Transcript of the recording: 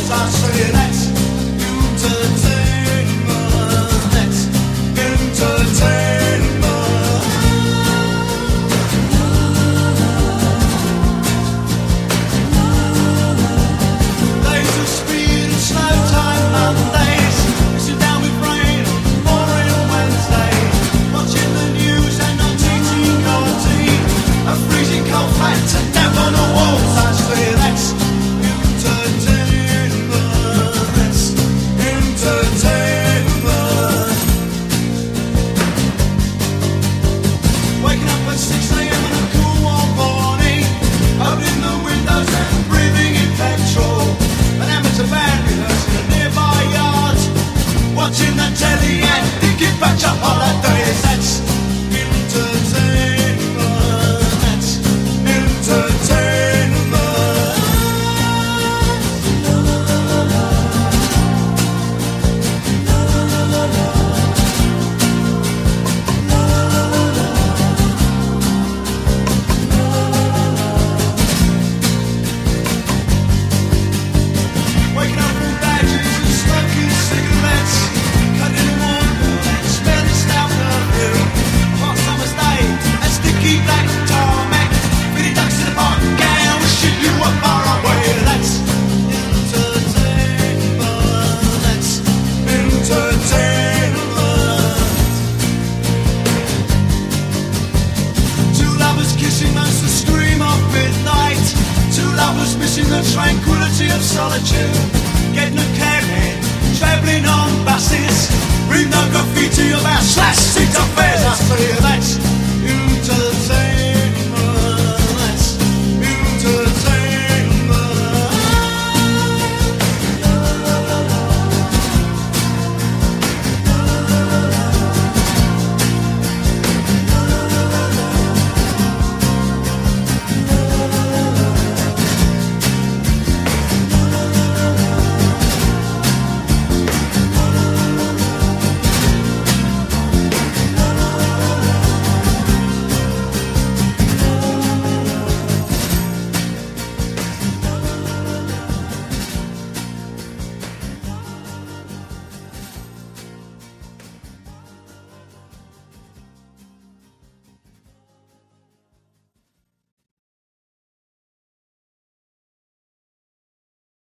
walls. I say that's entertainment. That's entertainment. Days of speed and slow time Mondays, sitting down with rain, pouring on Wednesdays, watching the news and not teaching your tea. A freezing cold flat and down on the walls. I say that's entertainment. That's entertainment. Waking up at 6 a.m. on a cool warm morning, opening the windows and breathing in petrol. An amateur band rehearsing in a nearby yard, watching the telly and thinking back to holidays. That's entertainment. That's entertainment. Waking up from badges and smoking cigarettes, cutting them on and smelling stout perfume. Hot summer's day and sticky black tarmac, feeding ducks in the park, gown wishing you were far away. That's entertainment. That's entertainment. Two lovers kissing most the scream of midnight. Two lovers missing the tranquility of solitude. Getting a cab in, travelling on buses, read no graffiti about slash seat affairs. I say that